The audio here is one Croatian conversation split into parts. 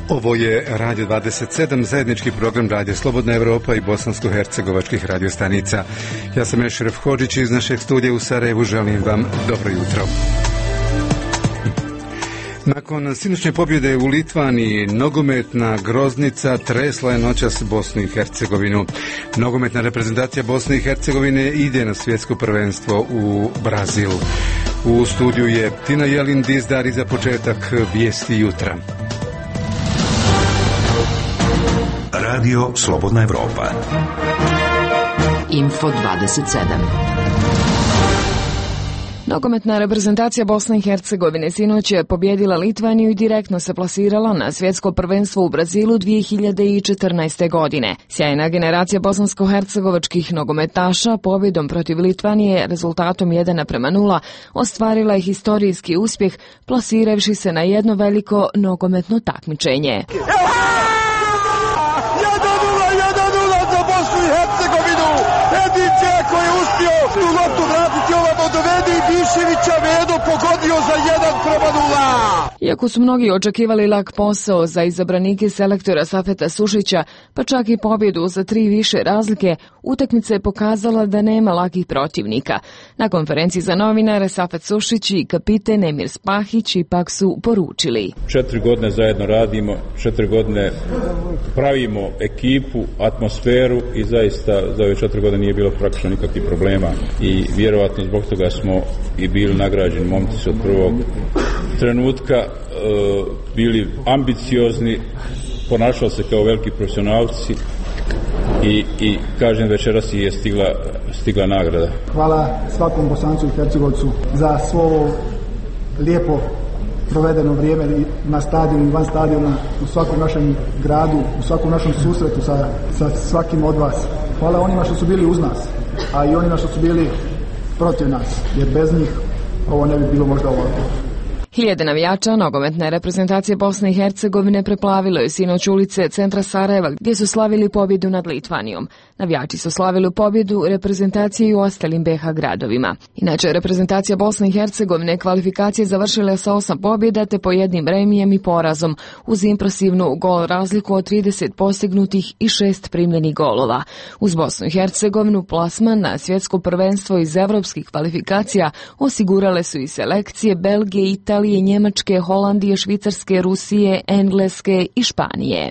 Ovo je Radio 27, zajednički program Radio Slobodna Evropa i bosansko-hercegovačkih radiostanica. Ja sam Ešref Hodžić iz našeg studija u Sarajevu, želim vam dobro jutro. Nakon sinoćnje pobjede u Litvaniji, nogometna groznica tresla je noćas Bosnu i Hercegovinu. Nogometna reprezentacija Bosne i Hercegovine ide na svjetsko prvenstvo u Brazil. U studiju je Tina Jelin Dizdar i za početak vijesti jutra. Radio Slobodna Evropa. Info 27. Nogometna reprezentacija Bosne i Hercegovine sinoć je pobjedila Litvaniju i direktno se plasirala na svjetsko prvenstvo u Brazilu 2014. godine. Sjajna generacija bosansko-hercegovačkih nogometaša pobjedom protiv Litvanije rezultatom 1:0 ostvarila je historijski uspjeh plasiravši se na jedno veliko nogometno takmičenje. Koji je uspio tu loptu vratiti ovamo, dovede i Biševića, Vedo pogodio za 1:0. Iako su mnogi očekivali lak posao za izabranike selektora Safeta Sušića, pa čak i pobjedu za 3 više razlike, utakmica je pokazala da nema lakih protivnika. Na konferenciji za novinare Safet Sušić i kapiten Emir Spahić ipak su poručili: 4 godine zajedno radimo, 4 godine pravimo ekipu, atmosferu i zaista za ove 4 godine nije bilo praktično nikakvih problema i vjerovatno zbog toga smo i bili nagrađeni. Momci su od prvog trenutka bili ambiciozni, ponašali se kao veliki profesionalci i kažem večeras je stigla nagrada. Hvala svakom Bosancu i Hercegovcu za svo lijepo provedeno vrijeme na stadionu i van stadiona, u svakom našem gradu, u svakom našem susretu sa svakim od vas. Hvala onima što su bili uz nas, a i onima što su bili protiv nas, jer bez njih ovo ne bi bilo možda ovako. Hiljade navijača nogometne reprezentacije Bosne i Hercegovine preplavilo je sinoć ulice centra Sarajeva gdje su slavili pobjedu nad Litvanijom. Navijači su slavili pobjedu reprezentacije i u ostalim BiH gradovima. Inače, reprezentacija Bosne i Hercegovine kvalifikacije završila sa 8 pobjeda te po 1 remijem i porazom uz impresivnu gol razliku od 30 postignutih i 6 primljenih golova. Uz Bosnu i Hercegovinu plasman na svjetsko prvenstvo iz evropskih kvalifikacija osigurale su i selekcije Belgije, Italije, Njemačke, Holandije, Švicarske, Rusije, Engleske i Španije.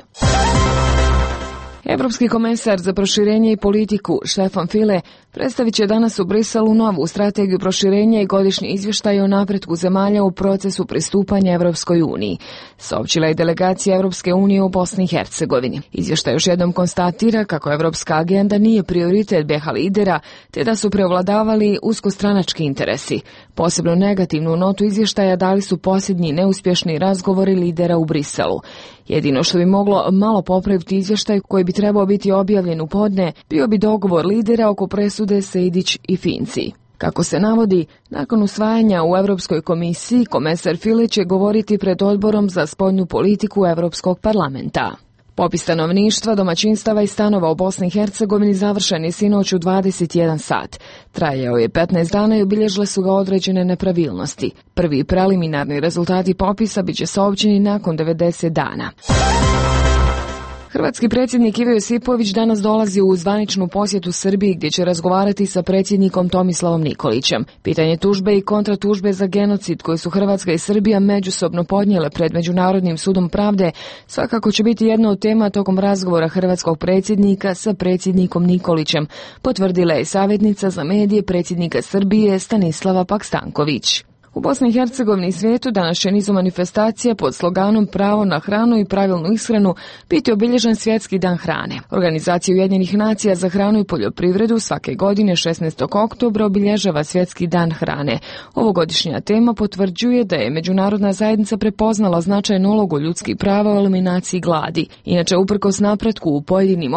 Evropski komesar za proširenje i politiku Stefan Füle predstavit će danas u Briselu novu strategiju proširenja i godišnji izvještaj o napretku zemalja u procesu pristupanja Evropskoj uniji, saopćila je delegacija Evropske unije u Bosni i Hercegovini. Izvještaj još jednom konstatira kako evropska agenda nije prioritet BiH lidera, te da su preovladavali uskostranački interesi. Posebno negativnu notu izvještaja dali su posljednji neuspješni razgovori lidera u Briselu. Jedino što bi moglo malo popraviti izvještaj koji bi trebao biti objavljen u podne, bio bi dogovor lidera oko presude Sejdić i Finci. Kako se navodi, nakon usvajanja u Europskoj komisiji, komesar Füle će govoriti pred odborom za spoljnu politiku Europskog parlamenta. Popis stanovništva, domaćinstava i stanova u Bosni i Hercegovini završen je sinoć u 21 sat. Trajao je 15 dana i obilježile su ga određene nepravilnosti. Prvi preliminarni rezultati popisa bit će saopćeni nakon 90 dana. Hrvatski predsjednik Ivo Josipović danas dolazi u zvaničnu posjetu Srbiji gdje će razgovarati sa predsjednikom Tomislavom Nikolićem. Pitanje tužbe i kontratužbe za genocid koji su Hrvatska i Srbija međusobno podnijele pred Međunarodnim sudom pravde svakako će biti jedna od tema tokom razgovora hrvatskog predsjednika sa predsjednikom Nikolićem, potvrdila je savjetnica za medije predsjednika Srbije Stanislava Pakstanković. U Bosni i Hercegovini i svijetu danas će nizu manifestacija pod sloganom Pravo na hranu i pravilnu ishranu biti obilježen Svjetski dan hrane. Organizacija Ujedinjenih nacija za hranu i poljoprivredu svake godine 16. oktobra obilježava Svjetski dan hrane. Ovogodišnja tema potvrđuje da je međunarodna zajednica prepoznala značajnu ulogu ljudskih prava u eliminaciji gladi. Inače, uprkos napretku u pojedinim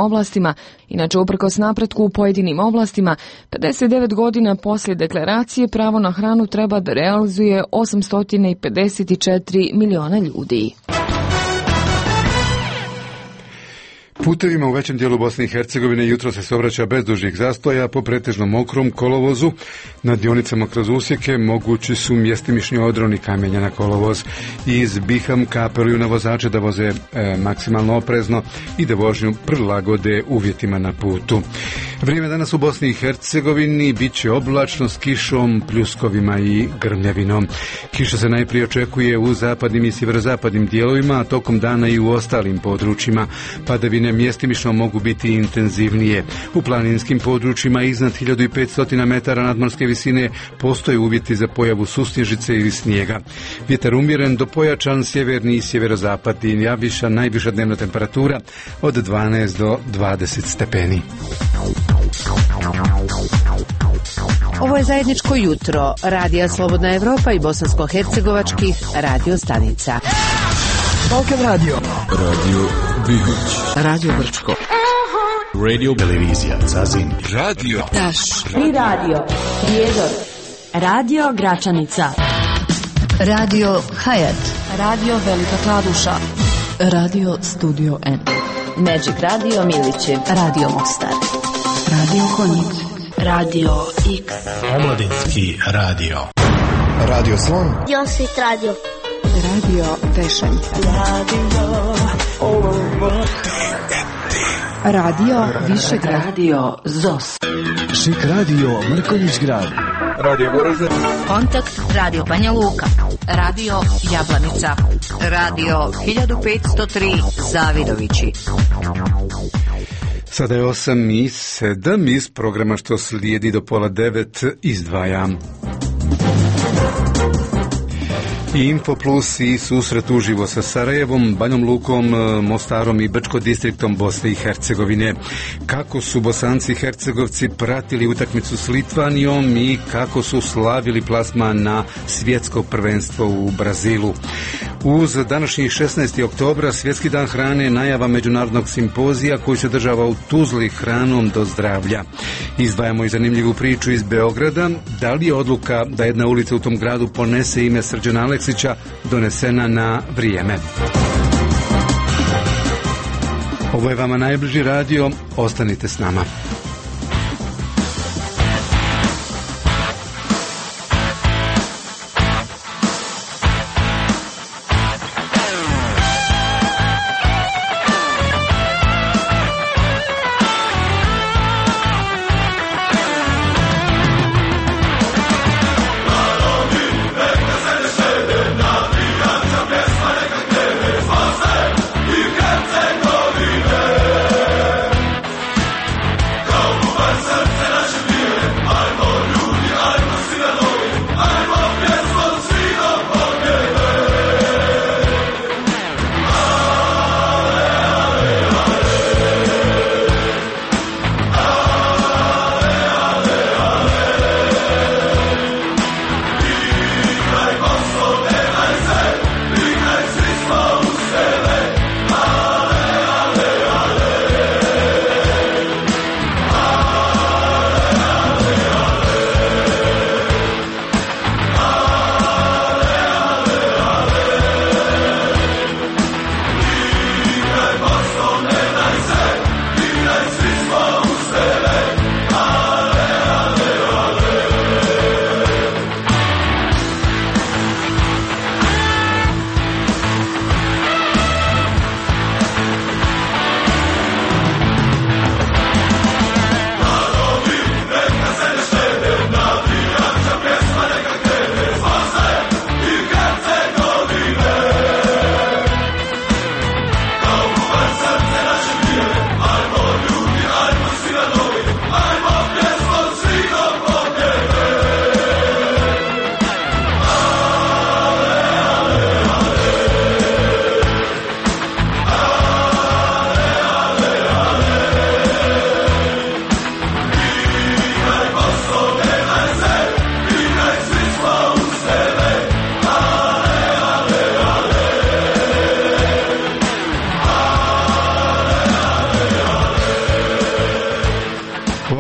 oblastima, 59 godina poslije deklaracije pravo na hranu treba da realizuje 854 miliona ljudi. Putevima u većem dijelu Bosne i Hercegovine jutro se saobraća bez dužih zastoja po pretežno mokrom kolovozu. Na dionicama kroz usjeke mogući su mjestimični odroni kamenja na kolovoz. Iz Bihamka apeluju na vozače da voze maksimalno oprezno i da vožnju prilagode uvjetima na putu. Vrijeme danas u Bosni i Hercegovini bit će oblačno s kišom, pljuskovima i grmljavinom. Kiša se najprije očekuje u zapadnim i sjeverozapadnim dijelovima, a tokom dana i u ostalim područjima. Padavine mjestimično mogu biti intenzivnije. U planinskim područjima iznad 1500 metara nadmorske visine postoje uvjeti za pojavu susnježice ili snijega. Vjetar umjeren do pojačan, sjeverni i sjeverozapadni, a najviša dnevna temperatura od 12 do 20 stepeni. Ovo je zajedničko jutro Radija Slobodna Evropa i bosansko-hercegovačkih radio stanica. Balkan radio. Radio Bihoć. Radio Brčko. Radio Televizija Zazin. Radio Taš. I radio Prijedor. Radio Gračanica. Radio Hayat. Radio Velika Kladuša. Radio Studio N. Magic Radio Milići. Radio Mostar. Radio Konjic. Radio X. Omladinski radio. Radio Slon. Josit Radio. Radio Vešanj. Radio Višegrad. Radio ZOS. Šik Radio Mrkonjić Grad. Radio Goražde. Kontakt Radio Banja Luka. Radio Jablanica. Radio 1503 Zavidovići. Sada je 8:07 iz programa što slijedi do 8:30 izdvajam. Info Plus i susret uživo sa Sarajevom, Banjom Lukom, Mostarom i Brčko-distriktom Bosne i Hercegovine. Kako su Bosanci i Hercegovci pratili utakmicu s Litvanijom i kako su slavili plasman na svjetsko prvenstvo u Brazilu. Uz današnji 16. oktobra, Svjetski dan hrane, najava međunarodnog simpozija koji se održava u Tuzli hranom do zdravlja. Izdvajamo i zanimljivu priču iz Beograda. Da li je odluka da jedna ulica u tom gradu ponese ime Srđana Aleksića donesena na vrijeme? Ovo je vama najbliži radio, ostanite s nama. Go!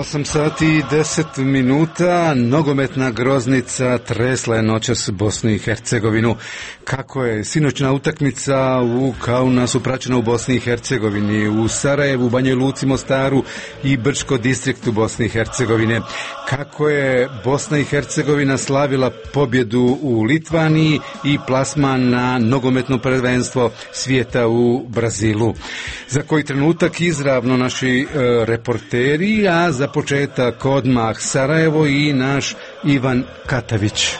8 sati i 10 minuta, nogometna groznica tresla je noćas Bosnu i Hercegovinu. Kako je sinoćna utakmica u Kaunasu praćena u Bosni i Hercegovini, u Sarajevu, Banjoj Luci, Mostaru i Brčko distriktu Bosne i Hercegovine. Kako je Bosna i Hercegovina slavila pobjedu u Litvaniji i plasman na nogometno prvenstvo svijeta u Brazilu. Za koji trenutak izravno naši reporteri, a za početak odmah Sarajevo i naš Ivan Katavić.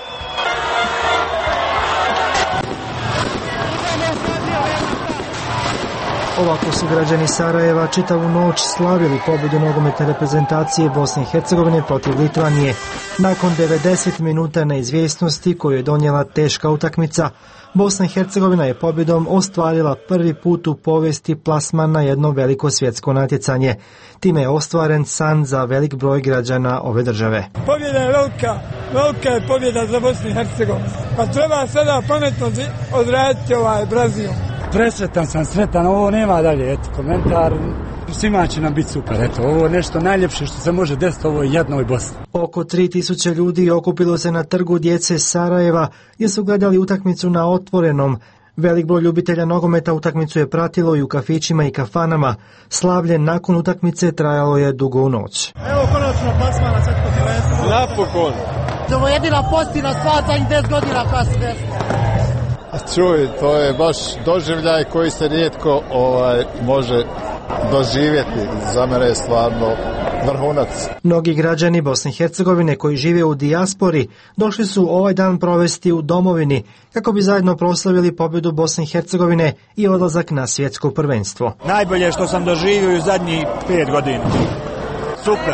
Ovako su građani Sarajeva čitavu noć slavili pobjedu nogometne reprezentacije Bosne i Hercegovine protiv Litvanije. Nakon 90 minuta neizvjesnosti koju je donijela teška utakmica, Bosna i Hercegovina je pobjedom ostvarila prvi put u povijesti plasman na jedno veliko svjetsko natjecanje. Time je ostvaren san za velik broj građana ove države. Pobjeda je velika je pobjeda za Bosnu i Hercegovinu. Pa treba sada pametno odraditi Brazil. Presretan sam, sretan, ovo nema dalje, komentar, svima će nam biti super, ovo je nešto najljepše što se može desiti ovoj jednoj Bosni. Oko 3000 ljudi okupilo se na trgu djece Sarajeva gdje su gledali utakmicu na otvorenom. Velik broj ljubitelja nogometa utakmicu je pratilo i u kafićima i kafanama. Slavlje nakon utakmice trajalo je dugo u noć. Evo konačno plasman na svjetsko prvenstvo. Napokon. Ovo je jedina pozitivna stvar za 10 godina koja se desila. Čuj, to je baš doživljaj koji se rijetko može doživjeti. Za mene je stvarno vrhunac. Mnogi građani Bosne i Hercegovine koji žive u dijaspori došli su ovaj dan provesti u domovini kako bi zajedno proslavili pobjedu Bosne i Hercegovine i odlazak na svjetsko prvenstvo. Najbolje što sam doživio u zadnjih 5 godina. Super.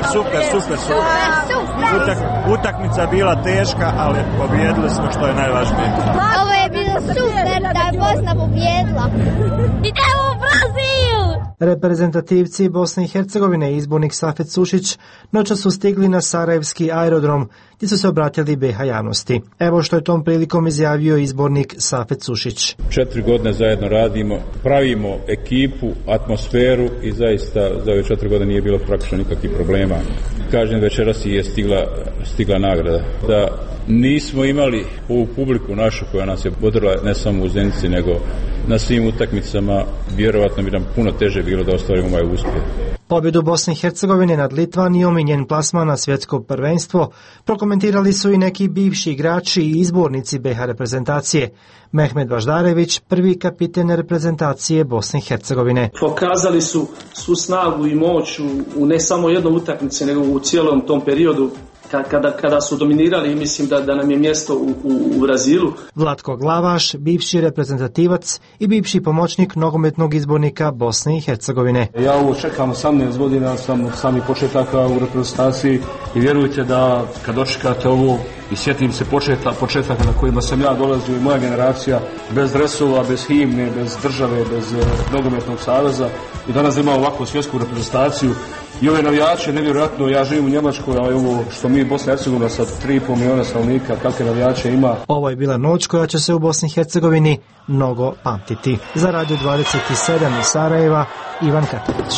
Utakmica bila teška, ali pobjedili smo, što je najvažnije. Ovo je bilo super da je Bosna pobjedila. Idemo u Brazil! Reprezentativci Bosne i Hercegovine i izbornik Safet Sušić noćas su stigli na Sarajevski aerodrom gdje su se obratili BiH javnosti. Evo što je tom prilikom izjavio izbornik Safet Sušić. 4 godine zajedno radimo, pravimo ekipu, atmosferu i zaista za ove 4 godine nije bilo praktično nikakvih problema. Kažem, večeras je stigla nagrada. Da nismo imali ovu publiku našu koja nas je bodrila ne samo u Zenici nego na svim utakmicama, vjerovatno bi nam puno teže bilo da ostvarimo ovaj uspjeh. Pobjedu Bosne i Hercegovine nad Litvanijom i njen plasman na svjetsko prvenstvo prokomentirali su i neki bivši igrači i izbornici BiH reprezentacije. Mehmed Baždarević, prvi kapiten reprezentacije Bosne i Hercegovine. Pokazali su svu snagu i moć u ne samo jednoj utakmici, nego u cijelom tom periodu kada su dominirali i mislim da nam je mjesto u Brazilu. Vlatko Glavaš, bivši reprezentativac i bivši pomoćnik nogometnog izbornika Bosne i Hercegovine. Ja ovo čekam 18 godina, sam od samih početaka u reprezentaciji i vjerujte da kad dočekate ovo i sjetim se početaka na kojima sam ja dolazio i moja generacija, bez dresova, bez himne, bez države, bez nogometnog saveza i danas ima ovakvu svjetsku reprezentaciju. I ove navijače, nevjerojatno, ja živim u Njemačkoj, a ovo što mi Bosna i Hercegovina sa 3,5 milijuna stanovnika, kakve navijače ima. Ovo je bila noć koja će se u Bosni i Hercegovini mnogo pamtiti. Za Radio 27 iz Sarajeva, Ivan Katavić.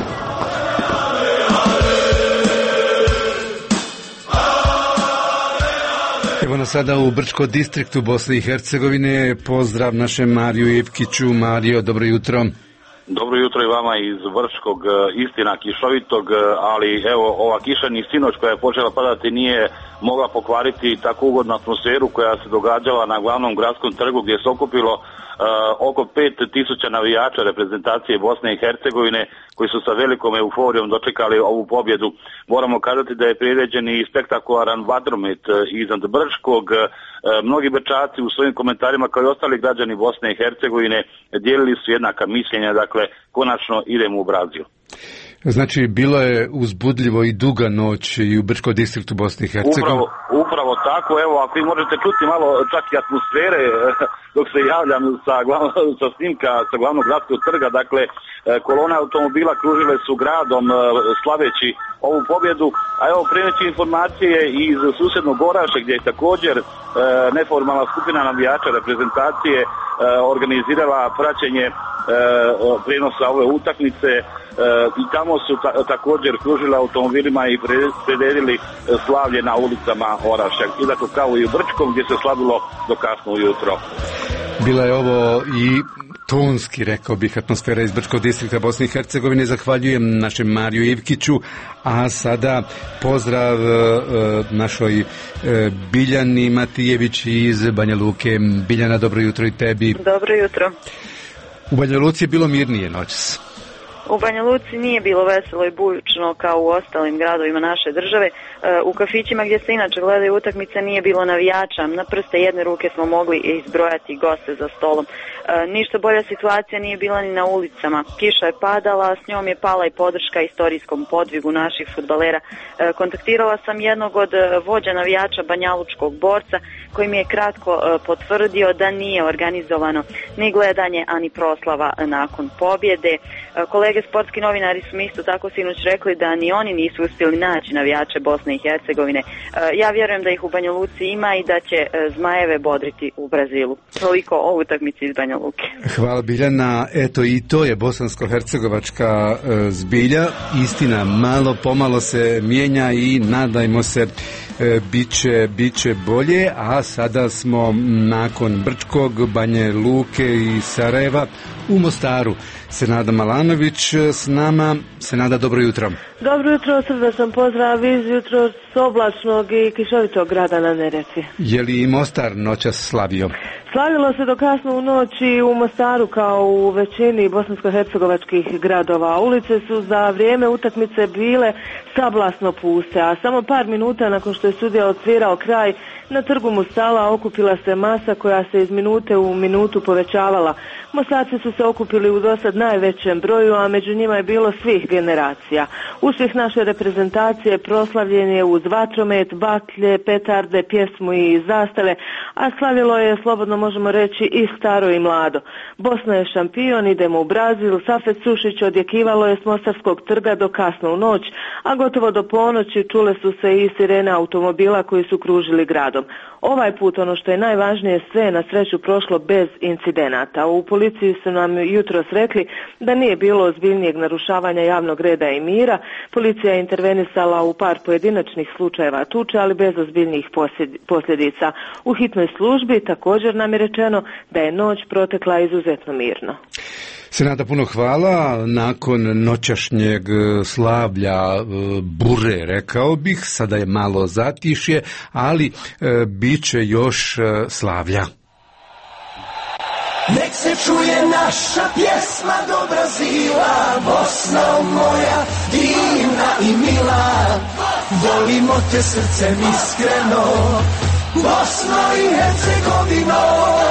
Evo nas sada u Brčko distriktu Bosne i Hercegovine. Pozdrav našem Mariju Ivkiću. Mario, dobro jutro. Dobro jutro i vama iz Vrškog, istina kišovitog, ali evo ova kiša ni sinoć koja je počela padati nije mogla pokvariti tako ugodnu atmosferu koja se događala na glavnom gradskom trgu gdje se okupilo oko 5.000 navijača reprezentacije Bosne i Hercegovine koji su sa velikom euforijom dočekali ovu pobjedu. Moramo kazati da je priređen i spektakularan vatromet iznad Brčkog. Mnogi Brčaci u svojim komentarima kao i ostali građani Bosne i Hercegovine dijelili su jednaka mišljenja, dakle konačno idemo u Brazil. Znači, bilo je uzbudljivo i duga noć i u Brčkom distriktu Bosne i Hercegovine. Upravo tako, evo, ako vi možete čuti malo čak i atmosfere dok se javljam sa snimka sa glavnog gradskog trga, dakle, kolone automobila kružile su gradom slaveći ovu pobjedu, a evo prenijeću informacije iz susjednog Orašja gdje je također neformalna skupina navijača reprezentacije organizirala praćenje prijenosa ove utakmice i tamo su također kružili automobilima i priredili slavlje na ulicama Orašja, jednako kao i u Brčkom gdje se slavilo do kasno ujutro. Bila je ovo i tonski, rekao bih, atmosfera iz Brčkog distrikta Bosne i Hercegovine. Zahvaljujem našem Mariju Ivkiću, a sada pozdrav našoj Biljani Matijević iz Banja Luke. Biljana, dobro jutro i tebi. Dobro jutro. U Banja Luci je bilo mirnije noćas. U Banja Luci nije bilo veselo i bučno kao u ostalim gradovima naše države. U kafićima gdje se inače gledaju utakmice nije bilo navijača. Na prste jedne ruke smo mogli izbrojati goste za stolom. Ništa bolja situacija nije bila ni na ulicama. Kiša je padala, s njom je pala i podrška istorijskom podvigu naših fudbalera. Kontaktirala sam jednog od vođa navijača banjalučkog Borca koji mi je kratko potvrdio da nije organizovano ni gledanje, ani proslava nakon pobjede. Kolege sportski novinari su mi isto tako sinoć rekli da ni oni nisu uspjeli naći navijače Bosne i Hercegovine. Ja vjerujem da ih u Banja Luci ima i da će Zmajeve bodriti u Brazilu. Toliko o utakmici iz Banja Luke. Hvala Biljana. Eto i to je bosansko-hercegovačka zbilja. Istina, malo pomalo se mijenja i nadajmo se biće bolje, a sada smo nakon Brčkog, Banje Luke i Sarajeva u Mostaru. Senada Malanović s nama. Senada, dobro jutro. Dobro jutro, srdačan pozdrav iz jutro oblačnog i kišovitog grada na Neretvi. Je li i Mostar noćas slavio? Slavilo se do kasno u noći u Mostaru kao u većini bosansko-hercegovačkih gradova. Ulice su za vrijeme utakmice bile sablasno puste, a samo par minuta nakon što je sudija odsvirao kraj, na trgu Mustala okupila se masa koja se iz minute u minutu povećavala. Mostarci su se okupili u dosad najvećem broju, a među njima je bilo svih generacija. Uspjeh naše reprezentacije proslavljen je uz vatromet, baklje, petarde, pjesmu i zastave, a slavilo je, slobodno možemo reći, i staro i mlado. Bosna je šampion, idemo u Brazil, Safet Sušić odjekivalo je s Mostarskog trga do kasno u noć, a gotovo do ponoći čule su se i sirene automobila koji su kružili gradom. Ovaj put, ono što je najvažnije, sve je na sreću prošlo bez incidenata. U policiji su nam jutros rekli da nije bilo ozbiljnijeg narušavanja javnog reda i mira. Policija je intervenisala u par pojedinačnih slučajeva tuče, ali bez ozbiljnijih posljedica. U hitnoj službi također nam je rečeno da je noć protekla izuzetno mirno. Senada, puno hvala. Nakon noćašnjeg slavlja bure, rekao bih, sada je malo zatišje, ali bit će još slavlja. Nek se čuje naša pjesma do Brazila, Bosno moja divna i mila, volimo te srcem iskreno, Bosno i Hercegovino.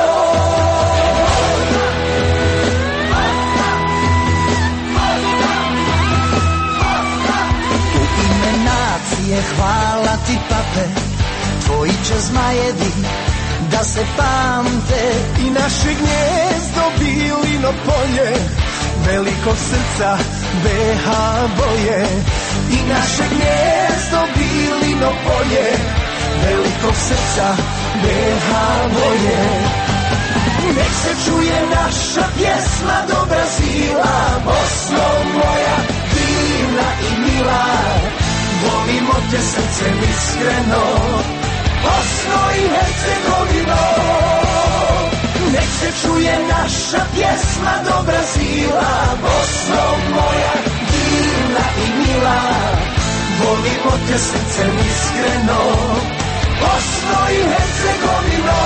Hvala ti, pape, tvoji će zmajevi da se pamte i naše gnjezdo Bilino polje, velikog srca BH boje. I naše gnjezdo Bilino polje, velikog srca BH boje. Nek se čuje naša pjesma do Brazila, Bosno moja divna i mila, volimo te srcem iskreno, Bosno i Hercegovino. Nek se čuje naša pjesma do Brazila, Bosno moja divna i mila, volimo te srcem iskreno, Bosno i Hercegovino.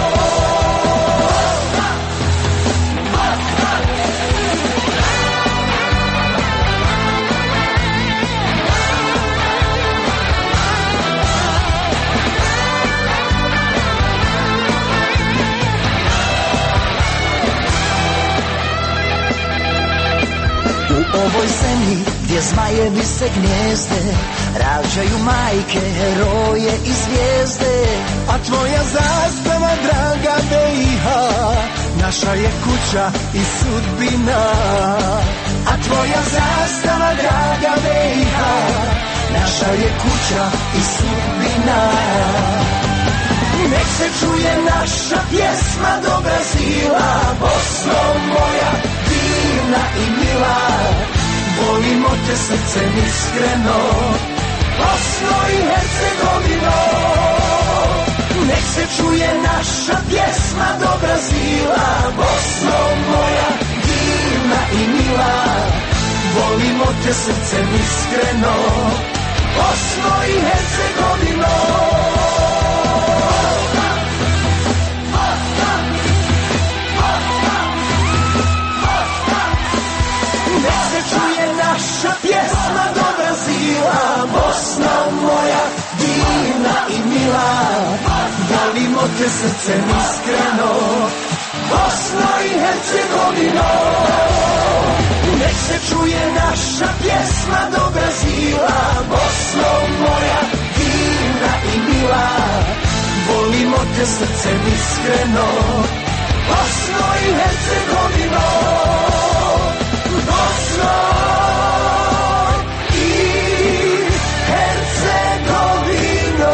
U ovoj zemlji gdje zmajevi se gnjezde, rađaju majke, heroje i zvijezde. A tvoja zastava, draga BiH, naša je kuća i sudbina, a tvoja zastava draga BiH, naša je kuća i sudbina. Nek se čuje naša pjesma do Brazila, Bosno moja divna i mila, volimo te srcem iskreno, Bosno i Hercegovino. Nek se čuje naša pjesma do Brazila, Bosno moja divna i mila, volimo te srcem iskreno, Bosno i Hercegovino. Nek se čuje naša pjesma do Brazila, Bosno moja divna i mila, volimo te srcem iskreno, Bosno i Hercegovino. Nek se čuje naša pjesma do Brazila, Bosno moja divna i mila, volimo te srcem iskreno, Bosno i Hercegovino. Bosno i Hercegovino.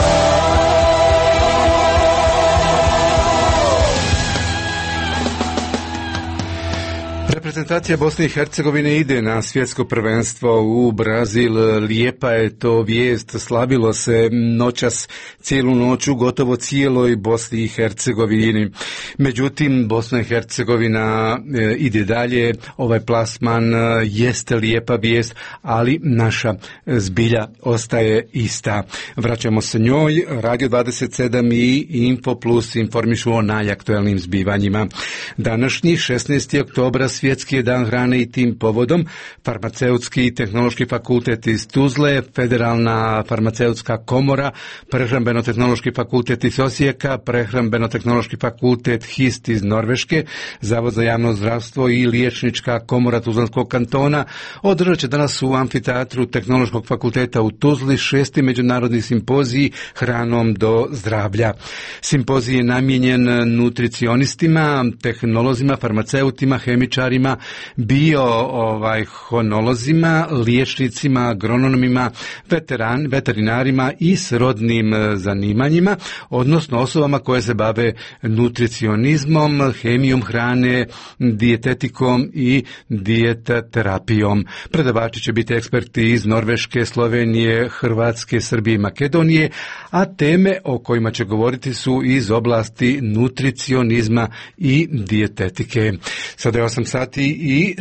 Reprezentacija Bosne i Hercegovine ide na svjetsko prvenstvo u Brazil. Lijepa je to vijest, slavilo se noćas cijelu noć u gotovo cijeloj Bosni i Hercegovini. Međutim, Bosna i Hercegovina ide dalje, ovaj plasman jeste lijepa vijest, ali naša zbilja ostaje ista. Vraćamo se njoj, Radio 27 i Info Plus informišu o najaktuelnim zbivanjima. Današnji 16. oktobra Svjetski je dan hrane i tim povodom Farmaceutski i tehnološki fakultet iz Tuzle, Federalna farmaceutska komora, Prehrambeno-tehnološki fakultet iz Osijeka, Prehrambeno-tehnološki fakultet HIST iz Norveške, Zavod za javno zdravstvo i Liječnička komora Tuzlanskog kantona održat će danas u amfiteatru Tehnološkog fakulteta u Tuzli 6. međunarodni simpozij Hranom do zdravlja. Simpozij je namijenjen nutricionistima, tehnolozima, farmaceutima, hemičarima, biohonolozima, liječnicima, agronomima, veterinarima i srodnim zanimanjima, odnosno osobama koje se bave nutricionizmom, hemijom hrane, dijetetikom i dijetoterapijom. Predavači će biti eksperti iz Norveške, Slovenije, Hrvatske, Srbije i Makedonije, a teme o kojima će govoriti su iz oblasti nutricionizma i dijetetike. Sada je 8 sati i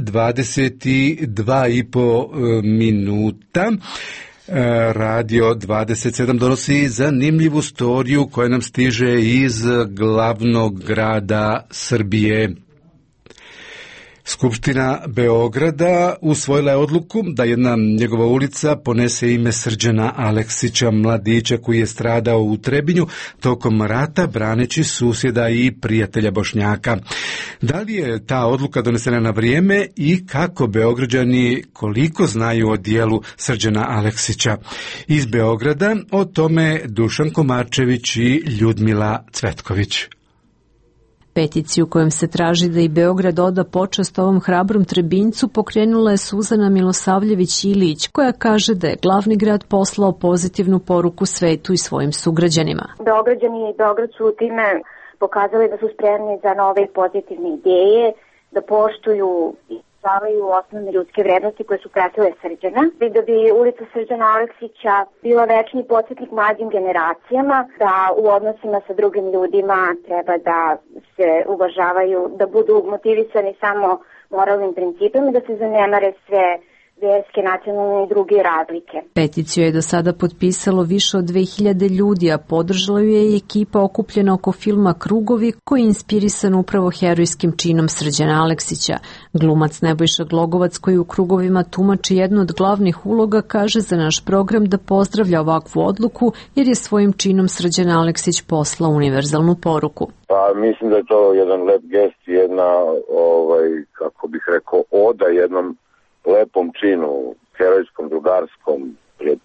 22,5 minuta. Radio 27 donosi zanimljivu storiju koja nam stiže iz glavnog grada Srbije. Skupština Beograda usvojila je odluku da jedna njegova ulica ponese ime Srđana Aleksića, mladića koji je stradao u Trebinju tokom rata braneći susjeda i prijatelja Bošnjaka. Da li je ta odluka donesena na vrijeme i kako Beograđani koliko znaju o dijelu Srđana Aleksića? Iz Beograda o tome Dušan Komarčević i Ljudmila Cvetković. Peticiju kojom se traži da i Beograd oda počast ovom hrabrom Trebinjcu pokrenula je Suzana Milosavljević-Ilić, koja kaže da je glavni grad poslao pozitivnu poruku svetu i svojim sugrađanima. Beograđani i Beograd su time pokazali da su spremni za nove pozitivne ideje, da poštuju i izvršavaju osnovne ljudske vrednosti koje su pratile Srđana, i da bi ulica Srđana Aleksića bila večni podsjetnik mlađim generacijama, da u odnosima sa drugim ljudima treba da se uvažavaju, da budu motivisani samo moralnim principima i da se zanemare sve vjerske, nacionalne i druge razlike. Peticiju je do sada potpisalo više od 2000 ljudi, a podržala ju je i ekipa okupljena oko filma Krugovi, koji je inspirisan upravo herojskim činom Srđana Aleksića. Glumac Nebojša Glogovac, koji u Krugovima tumači jednu od glavnih uloga, kaže za naš program da pozdravlja ovakvu odluku jer je svojim činom Srđan Aleksić poslao univerzalnu poruku. Pa mislim da je to jedan lep gest, jedna, kako bih rekao, oda jednom lepom činu, herojskom, drugarskom, prijateljskom,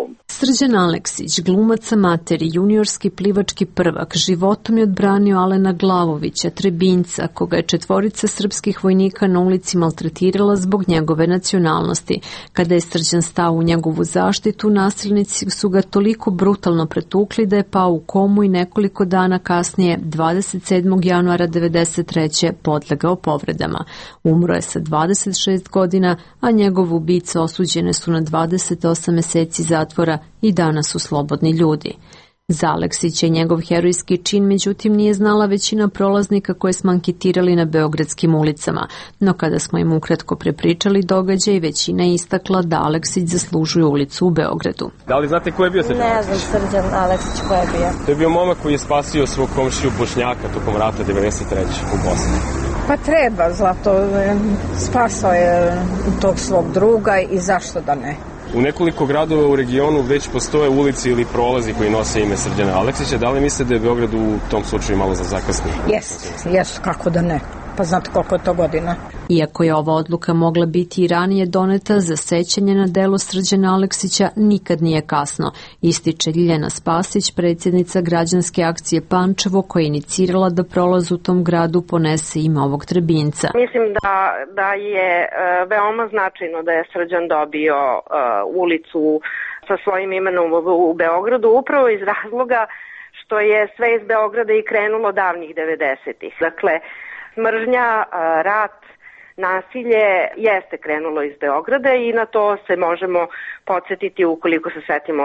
Hrvatskom. Srđan Aleksić, glumac amateri, juniorski plivački prvak, životom je odbranio Alena Glavovića, Trebinca, koga je 4 srpskih vojnika na ulici maltretirala zbog njegove nacionalnosti. Kada je Srđan stao u njegovu zaštitu, nasilnici su ga toliko brutalno pretukli da je pao u komu i nekoliko dana kasnije, 27. januara 1993. podlegao povredama. Umro je sa 26 godina, a njegov ubica osuđene su na 28 meseci zatvora i danas su slobodni ljudi. Za Aleksića i njegov herojski čin, međutim, nije znala većina prolaznika koje smo anketirali na beogradskim ulicama, no kada smo im ukratko prepričali događaj, većina je istakla da Aleksić zaslužuje ulicu u Beogradu. Da li znate ko je bio Srđan Aleksić? Ne znam Srđan Aleksić ko je bio. To je bio momak koji je spasio svog komšiju Bošnjaka tokom rata 93. u Bosni. Pa treba, zato spasao je tog svog druga i zašto da ne. U nekoliko gradova u regionu već postoje ulici ili prolazi koji nose ime Srđana Aleksića. Da li mislite da je Beograd u tom slučaju malo za zakasnije? Jest, kako da ne. Pa znate koliko je to godina. Iako je ova odluka mogla biti i ranije doneta, za sećanje na delo Srđana Aleksića nikad nije kasno, ističe Ljiljana Spasić, predsjednica građanske akcije Pančevo, koja je inicirala da prolaz u tom gradu ponese ime ovog Trebinca. Mislim da je veoma značajno da je Srđan dobio ulicu sa svojim imenom u Beogradu, upravo iz razloga što je sve iz Beograda i krenulo davnih 90-ih. Dakle, mržnja, rat, nasilje jeste krenulo iz Beograda i na to se možemo podsjetiti ukoliko se setimo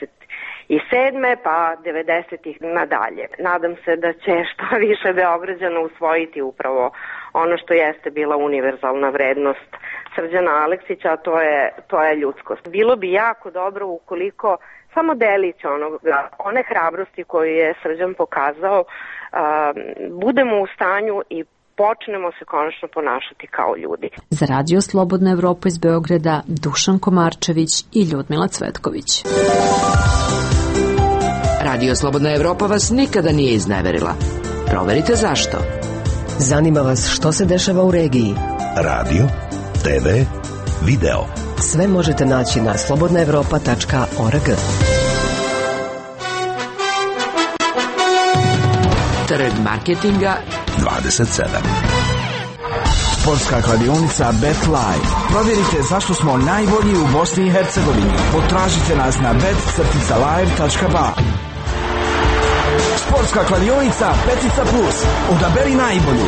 87. pa 90-ih nadalje. Nadam se da će što više Beograđana usvojiti upravo ono što jeste bila univerzalna vrednost Srđana Aleksića, a to je ljudskost. Bilo bi jako dobro ukoliko samo delić one hrabrosti koju je Srđan pokazao, budemo u stanju i počnemo se konačno ponašati kao ljudi. Za Radio Slobodna Evropa iz Beograda, Dušan Komarčević i Ljudmila Cvetković. Radio Slobodna Evropa vas nikada nije izneverila. Proverite zašto. Zanima vas što se dešava u regiji. Radio, TV, video. Sve možete naći na slobodnaevropa.org. Trg marketinga 27. Sportska kladionica BetLive. Provjerite zašto smo najbolji u Bosni i Hercegovini. Potražite nas na bet-live.ba. Sportska kladionica Petica Plus. Odaberi najbolju.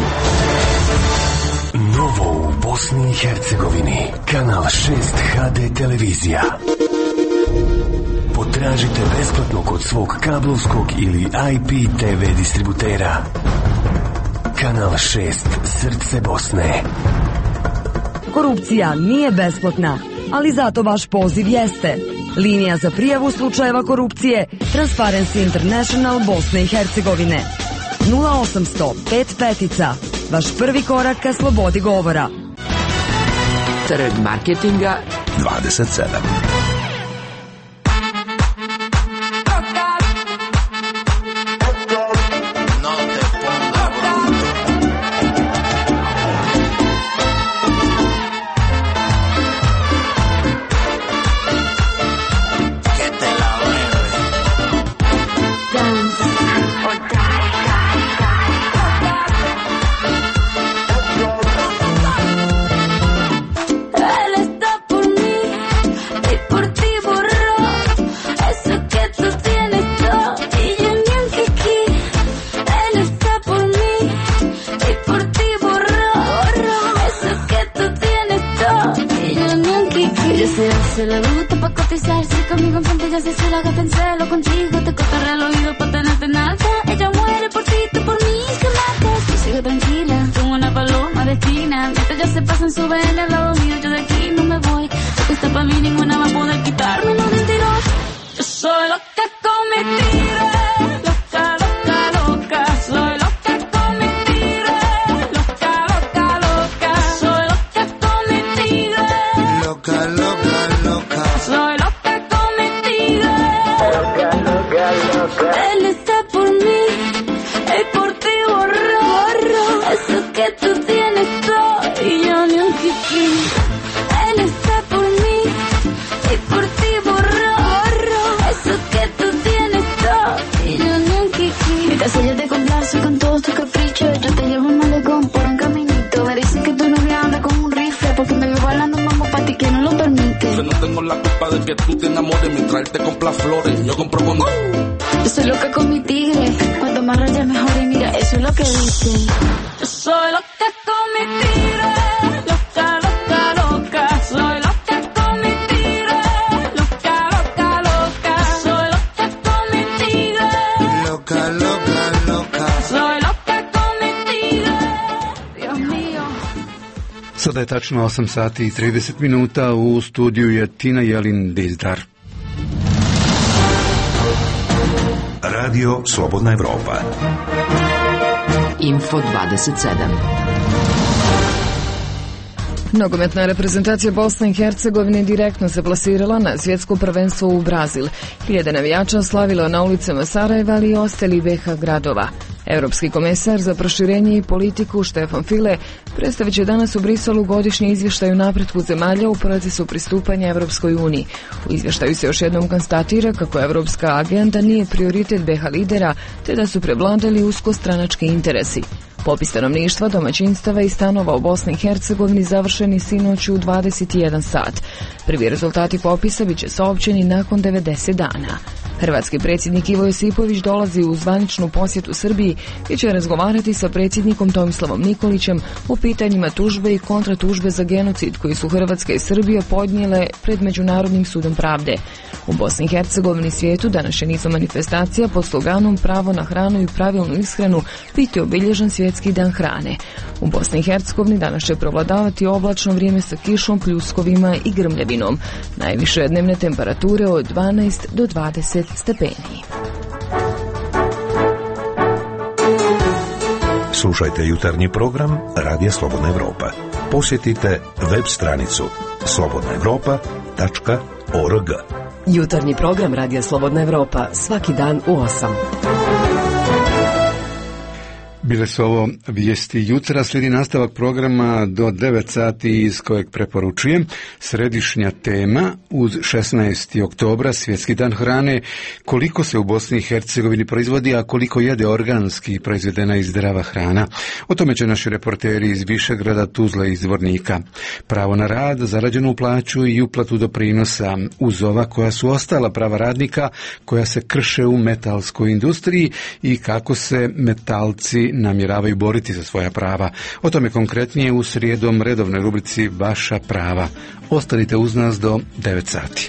Novo u Bosni i Hercegovini. Kanal 6 HD televizija. Potražite besplatno kod svog kablovskog ili IP TV distributera. Kanal 6 Srce Bosne. Korupcija nije besplatna, ali zato vaš poziv jeste. Linija za prijavu slučajeva korupcije Transparency International Bosne i Hercegovine. 0800 5 petica. Vaš prvi korak ka slobodi govora. Trg marketinga 27. Se le gusta pa' cotizarse conmigo enfrente, ya se la gata en celo contigo, te cortaré el oído pa' tenerte en alta. Ella muere por ti, tú por mí, que matas. Tú sigue tranquila, como una paloma de esquina. Mientras ya se pasan, suben al lado mío, yo de aquí no me voy. Tú estás pa' mí, ninguna va a poder quitarme, no mentiroso. Yo soy loca con mentiras, loca, loca, loca. Soy loca con mentiras, loca, loca, loca. Soy loca con mentiras, loca, loca. Soy loca con mentiras. Loca, loca, loca. Él está por mí y por ti borro. Eso que tú tienes todo y yo ni un kiki. Él está por mí y por ti borro. que tú te enamores mientras él te compra flores. Yo compro con... Yo soy loca con mi tigre, cuanto más rayas mejor y mira, eso es lo que dicen. Yo soy loca con mi tigre, loca, loca, loca. Soy loca con mi tigre, loca, loca, loca. Soy loca con mi tigre, loca, loca, loca. Soy loca con mi tigre, Dios mío. Sada je tačno 8 sati i 30 minuta, u studiju je Tina Jelin Dizdar. Radio Slobodna Evropa. Info 27. Nogometna reprezentacija Bosne i Hercegovine direktno se plasirala na svjetsko prvenstvo u Brazil. Hiljade navijača slavilo na ulicama Sarajeva, ali i ostalih BiH gradova. Europski komesar za proširenje i politiku Štefan File predstavit će danas u Briselu godišnji izvještaj o napretku zemalja u procesu pristupanja Evropskoj uniji. U izvještaju se još jednom konstatira kako evropska agenda nije prioritet BiH lidera, te da su prevladali uskostranački interesi. Popis stanovništva, domaćinstava i stanova u Bosni i Hercegovini završeni sinoć u 21 sat. Prvi rezultati popisa bit će saopćeni nakon 90 dana. Hrvatski predsjednik Ivo Josipović dolazi u zvaničnu posjetu Srbiji i će razgovarati sa predsjednikom Tomislavom Nikolićem o pitanjima tužbe i kontratužbe za genocid koji su Hrvatska i Srbija podnijele pred Međunarodnim sudom pravde. U Bosni i Hercegovini svijetu današnje nizu manifestacija pod sloganom Pravo na hranu i pravilnu ishranu biti obilježen Svjetski dan hrane. U Bosni i Hercegovini danas će prevladavati oblačno vrijeme sa kišom, pljuskovima i grmljavinom. Najviše dnevne temperature od 12 do 20 stepeni. Slušajte jutarnji program Radija Slobodna Evropa. Posjetite web stranicu slobodnaevropa.org. Jutarnji program Radija Slobodna Evropa svaki dan u 8. Bile su ovo vijesti jutra, slijedi nastavak programa do 9 sati iz kojeg preporučujem. Središnja tema uz 16. oktobra, Svjetski dan hrane, koliko se u Bosni i Hercegovini proizvodi, a koliko jede organski proizvedena i zdrava hrana. O tome će naši reporteri iz Višegrada, Tuzle i Zvornika. Pravo na rad, zarađenu plaću i uplatu doprinosa uz ova koja su ostala prava radnika koja se krše u metalskoj industriji i kako se metalci namjeravaju boriti za svoja prava. O tome konkretnije u srijedom redovnoj rubrici Vaša prava. Ostanite uz nas do 9 sati.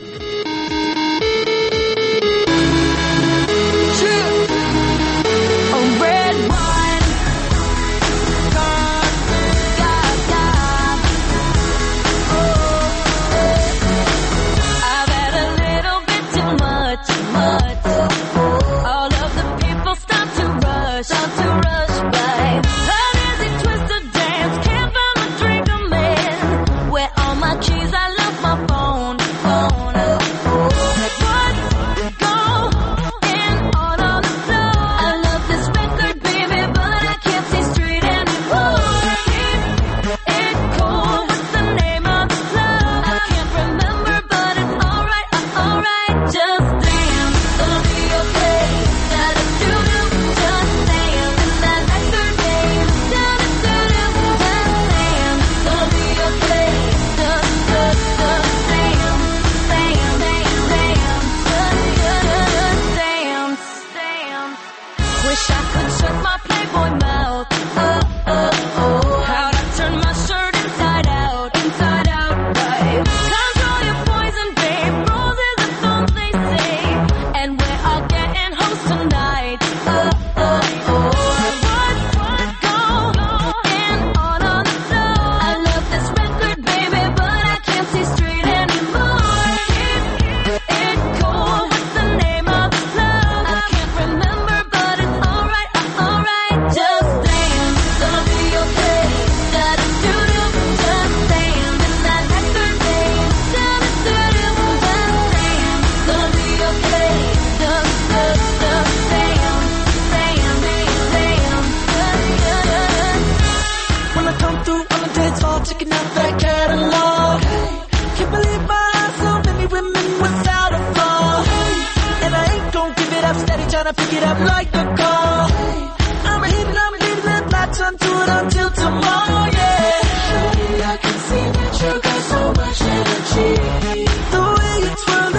checking out that catalog. Can't believe my eyes, so many women without a flaw. And I ain't gon' give it up, steady trying to pick it up like a call. I'm hitting that latch onto it until tomorrow, yeah. Shorty, I can see that you got so much energy. The way you twirl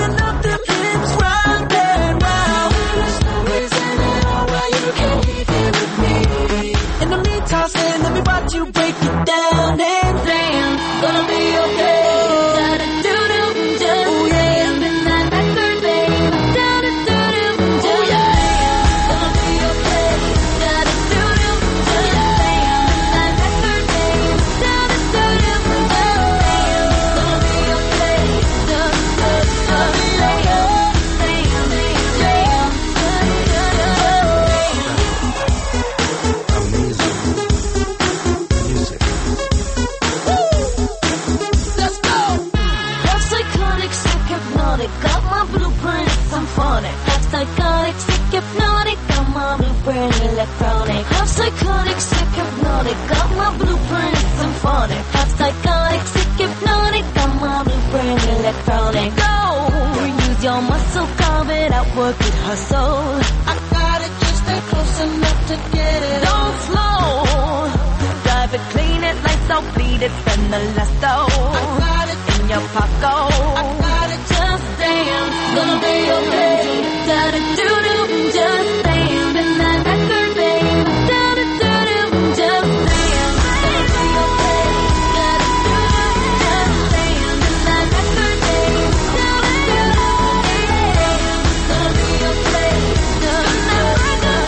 electronic. Half psychotic, sick hypnotic, got my blueprint symphonic. Half psychotic, sick hypnotic, got my blueprint electronic. Go, use your muscle, carve it out, work it, hustle. I got it, just stay close enough to get it. Don't slow, drive it, clean it, lights out, bleed it, spend the last dough. I got it in your pocket. I got it, just dance, gonna be okay. Da-da-doo-doo, just dance in that record, babe. Da-da-doo-doo, just dance, gonna be okay. Da-da-doo-doo, just dance in that record, babe. Da-da-doo-doo, gonna be okay. Just that record,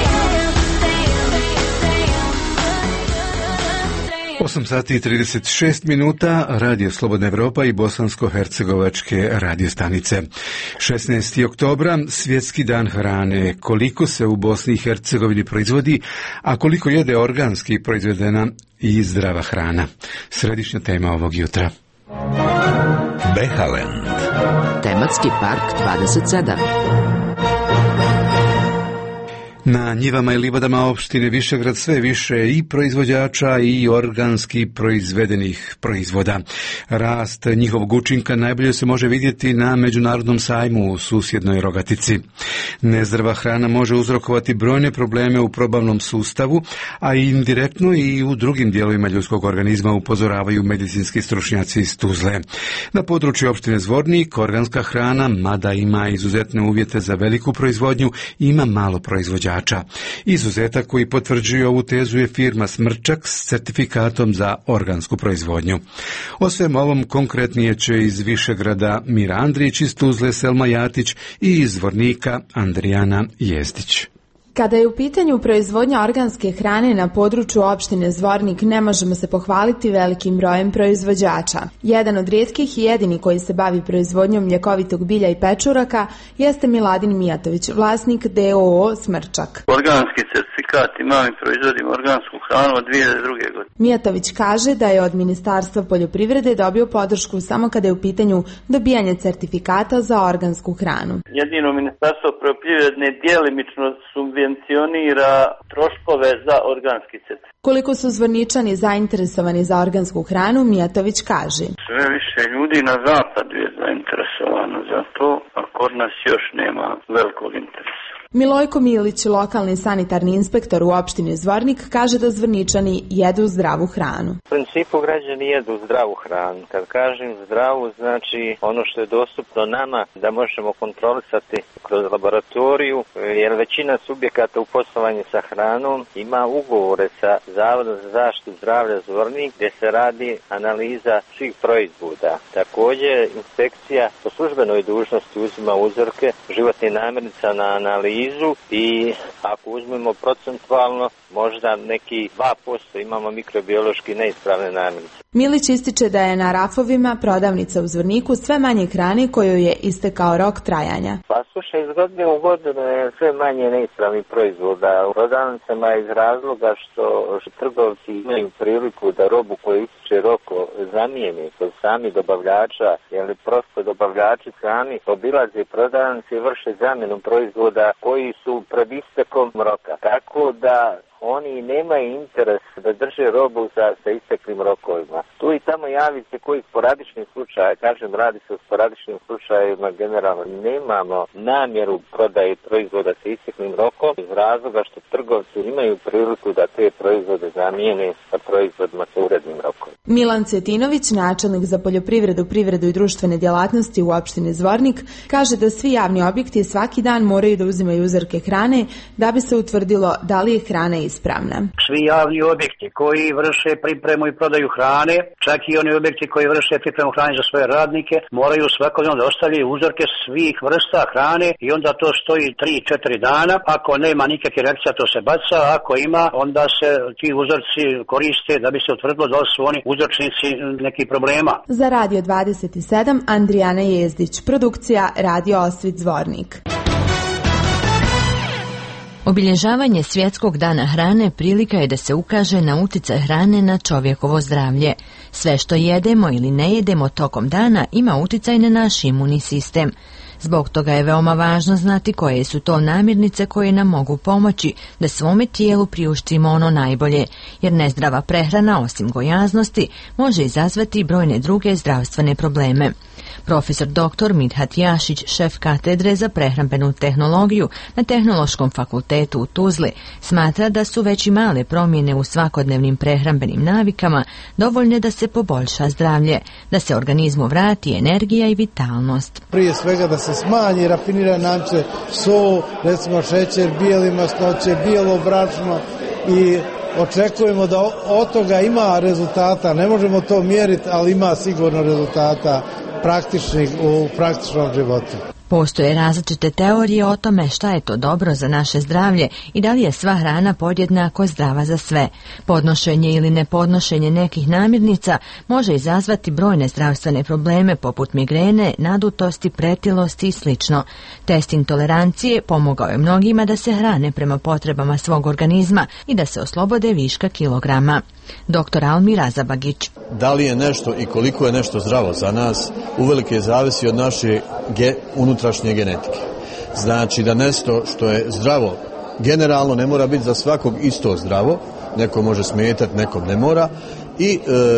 dance, 8 sati i 36 minuta, Radio Slobodna Evropa i bosansko-hercegovačke radiostanice. 16. oktobra, Svjetski dan hrane. Koliko se u Bosni i Hercegovini proizvodi, a koliko jede organski proizvedena i zdrava hrana? Središnja tema ovog jutra. Behaland. Tematski park 27. Na njivama i livadama opštine Višegrad sve više i proizvođača i organski proizvedenih proizvoda. Rast njihovog učinka najbolje se može vidjeti na međunarodnom sajmu u susjednoj Rogatici. Nezdrava hrana može uzrokovati brojne probleme u probavnom sustavu, a indirektno i u drugim dijelovima ljudskog organizma, upozoravaju medicinski stručnjaci iz Tuzle. Na području opštine Zvornik organska hrana, mada ima izuzetne uvjete za veliku proizvodnju, ima malo proizvođača. Izuzetak koji potvrđuje ovu tezu je firma Smrčak s certifikatom za organsku proizvodnju. O svem ovom konkretnije će iz Višegrada Mira Andrić, iz Tuzle Selma Jatić i iz Zvornika Andrijana Jezdić. Kada je u pitanju proizvodnja organske hrane na području opštine Zvornik, ne možemo se pohvaliti velikim brojem proizvođača. Jedan od rijetkih i jedini koji se bavi proizvodnjom mljekovitog bilja i pečuraka jeste Miladin Mijatović, vlasnik DOO Smrčak. Organski certifikat imam i proizvodim organsku hranu od 2002. godine. Mijatović kaže da je od Ministarstva poljoprivrede dobio podršku samo kada je u pitanju dobijanje certifikata za organsku hranu. Jedino Ministarstvo poljoprivrede djelimično subvencionira troškove za organski certifikat. Koliko su Zvorničani zainteresovani za organsku hranu, Mijatović kaže. Sve više ljudi na zapadu je zainteresovano za to, a kod nas još nema velikog interesa. Milojko Milić, lokalni sanitarni inspektor u opštini Zvornik, kaže da Zvorničani jedu zdravu hranu. U principu građani jedu zdravu hranu. Kad kažem zdravu, znači ono što je dostupno nama da možemo kontrolisati kroz laboratoriju, jer većina subjekata u poslovanju sa hranom ima ugovore sa Zavodom za zaštitu zdravlja Zvornik gdje se radi analiza svih proizvoda. Također inspekcija po službenoj dužnosti uzima uzorke životnih namirnica na analizu i ako uzmemo procentualno možda neki 2% imamo mikrobiološki neispravne namirnice. Milić ističe da je na rafovima prodavnica u Zvorniku sve manje hrane kojoj je istekao rok trajanja. Pa slušaj, iz godine u godinu je sve manje neispravnih proizvoda u prodavnicama iz razloga što trgovci imaju priliku da robu koja ističe roko zamijeni kod sami dobavljača, jer prosto dobavljači sami obilaze prodavnice i vrše zamjenu proizvoda koji su pred istekom roka. Tako da oni nemaju interes da drže robu sa isteklim rokovima. Tu i tamo javi se koji sporadični slučaj, kažem radi se o sporadičnim slučajevima, generalno nemamo namjeru prodaje proizvoda sa isteklim rokom iz razloga što trgovci imaju priliku da te proizvode zamijene sa proizvodima sa urednim rokom. Milan Cetinović, načelnik za poljoprivredu, privredu i društvene djelatnosti u opštini Zvornik, kaže da svi javni objekti svaki dan moraju da uzimaju uzorke hrane da bi se utvrdilo da li je hrana ispravna. Svi javni objekti koji vrše pripremu i prodaju hrane, čak i oni objekti koji vrše pripremu hrane za svoje radnike, moraju svakodnevno da ostavljaju uzorke svih vrsta hrane i onda to stoji 3-4 dana. Ako nema nikakve reakcije, to se baca, ako ima, onda se ti uzorci koriste da bi se utvrdilo da su oni uzročnici nekih problema. Za Radio 27, Andrijana Jezdić, produkcija Radio Osvit Zvornik. Obilježavanje Svjetskog dana hrane prilika je da se ukaže na uticaj hrane na čovjekovo zdravlje. Sve što jedemo ili ne jedemo tokom dana ima uticaj na naš imunni sistem. Zbog toga je veoma važno znati koje su to namirnice koje nam mogu pomoći da svome tijelu priuštimo ono najbolje, jer nezdrava prehrana, osim gojaznosti, može izazvati brojne druge zdravstvene probleme. Profesor dr. Midhat Jašić, šef katedre za prehrambenu tehnologiju na Tehnološkom fakultetu u Tuzli, smatra da su već i male promjene u svakodnevnim prehrambenim navikama dovoljne da se poboljša zdravlje, da se organizmu vrati energija i vitalnost. Prije svega da se smanji rafinirane namirnice, so, recimo šećer, bijeli masnoće, bijelo brašno i očekujemo da od toga ima rezultata. Ne možemo to mjeriti, ali ima sigurno rezultata praktičnih u praktičnom životu. Postoje različite teorije o tome šta je to dobro za naše zdravlje i da li je sva hrana podjednako zdrava za sve. Podnošenje ili nepodnošenje nekih namirnica može izazvati brojne zdravstvene probleme poput migrene, nadutosti, pretilosti i sl. Test intolerancije pomogao je mnogima da se hrane prema potrebama svog organizma i da se oslobode viška kilograma. Dr. Almir Azabagić. Da li je nešto i koliko je nešto zdravo za nas, uvelike zavisi od naše unutrašnje genetike. Znači da nešto što je zdravo generalno ne mora biti za svakog isto zdravo, neko može smetati, nekom ne mora i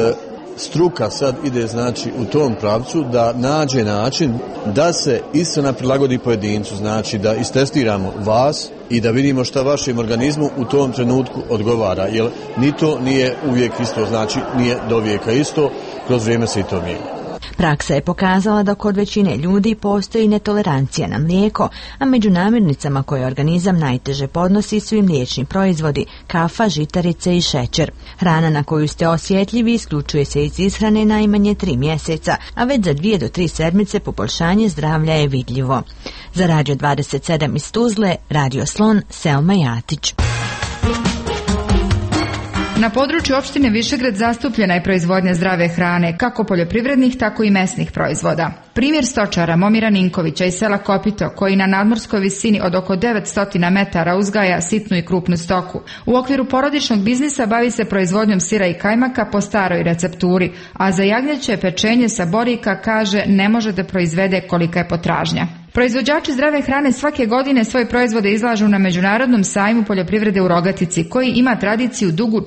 struka sad ide znači u tom pravcu da nađe način da se ishrana prilagodi pojedincu, znači da istestiramo vas i da vidimo šta vašem organizmu u tom trenutku odgovara, jer ni to nije uvijek isto, znači nije do vijeka isto, kroz vrijeme se i to mijenja. Praksa je pokazala da kod većine ljudi postoji netolerancija na mlijeko, a među namirnicama koje organizam najteže podnosi su i mliječni proizvodi, kafa, žitarice i šećer. Hrana na koju ste osjetljivi isključuje se iz ishrane najmanje 3 mjeseca, a već za 2 do 3 sedmice poboljšanje zdravlja je vidljivo. Za Radio 27 iz Tuzle, Radio Slon, Selma Jatić. Na području opštine Višegrad zastupljena je proizvodnja zdrave hrane, kako poljoprivrednih, tako i mesnih proizvoda. Primjer stočara Momira Ninkovića iz sela Kopito, koji na nadmorskoj visini od oko 900 metara uzgaja sitnu i krupnu stoku. U okviru porodičnog biznisa bavi se proizvodnjom sira i kajmaka po staroj recepturi, a za jagnjeće pečenje sa Borika kaže ne može da proizvede kolika je potražnja. Proizvođači zdrave hrane svake godine svoje proizvode izlažu na Međunarodnom sajmu poljoprivrede u Rogatici, koji ima tradiciju dugu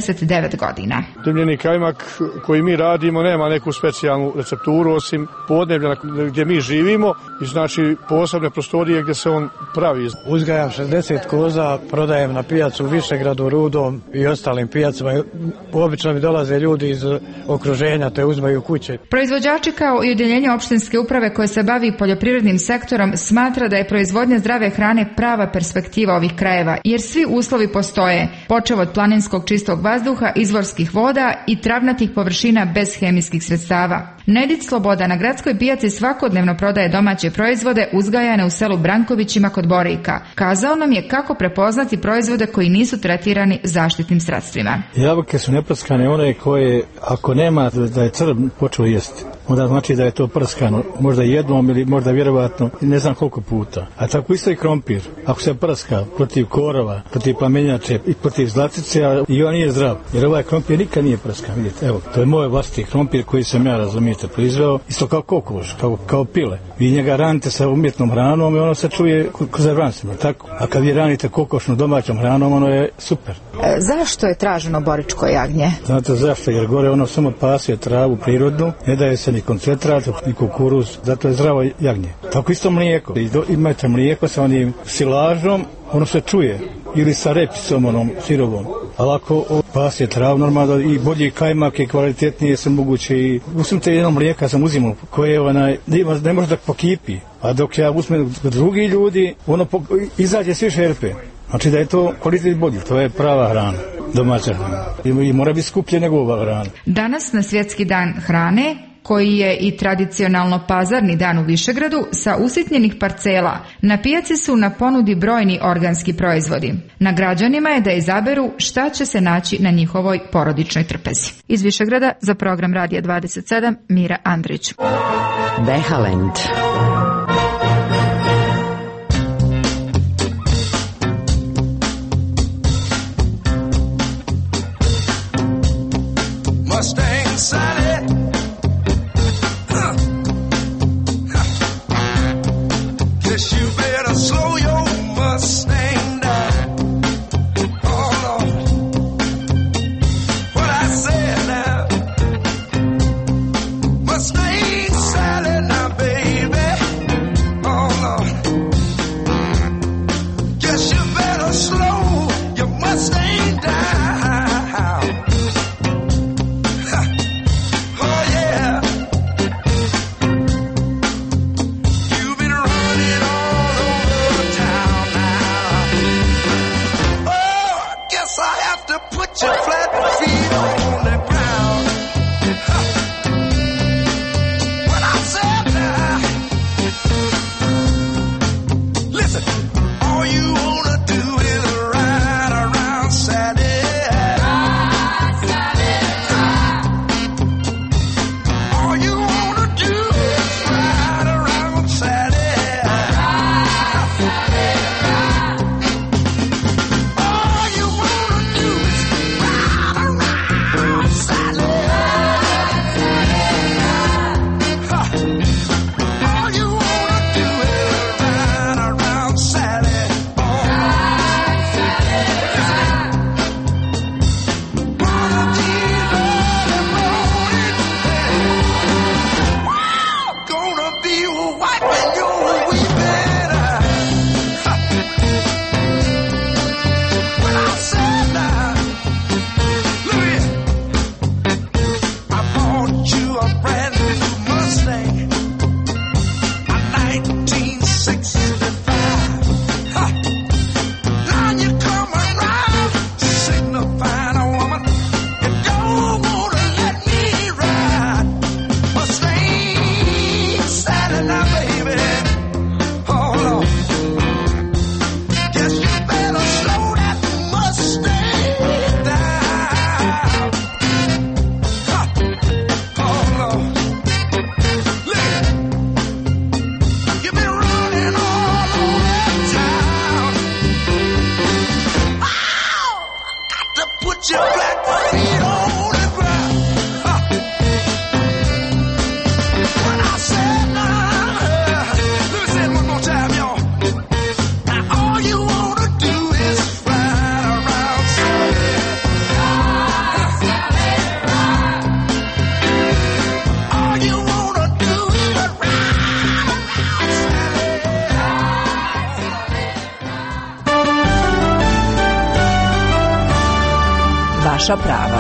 49 godina. Dimljeni kajmak koji mi radimo nema neku specijalnu recepturu osim podneblja gdje mi živimo i znači posebne prostorije gdje se on pravi. Uzgajam 60 koza, prodajem na pijacu u Višegradu, Rudom i ostalim pijacima. Obično mi dolaze ljudi iz okruženja, te uzmaju kuće. Proizvođači kao i udjeljenje opštinske uprave koje se bavi poljoprivrednim sektorom smatra da je proizvodnja zdrave hrane prava perspektiva ovih krajeva, jer svi uslovi postoje, počev od planinskog čistog vazduha, izvorskih voda i travnatih površina bez hemijskih sredstava. Nedić Sloboda na gradskoj pijaci svakodnevno prodaje domaće proizvode uzgajane u selu Brankovićima kod Borika. Kazao nam je kako prepoznati proizvode koji nisu tretirani zaštitnim sredstvima. Jabuke su neprskane, one koje ako nema da je crv počeo jesti, onda znači da je to prskano, možda jednom ili možda vjerovatno ne znam koliko puta. A tako isto i krompir, ako se prska protiv korova, protiv plamenjače i protiv zlatice, i on nije zdrav, jer ovaj krompir nikad nije prskan, vidite, evo, to je moj vlastiti krompir koji sam ja, razumijete, proizveo, isto kao kokoš, kao pile. Vi njega ranite sa umjetnom hranom i ono se čuje konzervansima, tako? A kad vi ranite kokošnu domaćom hranom, ono je super. Zašto je traženo boričko jagnje? Znate zašto? Jer gore ono samo pasuje travu prirodnu, ne daje se ni koncentrat, ni kukuruz, zato je zdravo jagnje. Tako isto mlijeko. Imate mlijeko sa onim silažom, ono se čuje, ili sa repicom onom sirovom. Ali ako pasje travu normalno i bolji kajmak i kvalitetnije se moguće i uzmite jedno mlijeka sam uzimao koje ne može da pokipi, a dok ja uzmem drugi ljudi ono izađe svi šerpe. Znači da je to kvalitet bolji, to je prava hrana, domaća hrana. I mora biti skuplje nego ova hrana. Danas na Svjetski dan hrane, koji je i tradicionalno pazarni dan u Višegradu, sa usitnjenih parcela, na pijaci su na ponudi brojni organski proizvodi. Na građanima je da izaberu šta će se naći na njihovoj porodičnoj trpezi. Iz Višegrada za program Radija 27, Mira Andrić. Behalend. Mustang Sally. naša prava.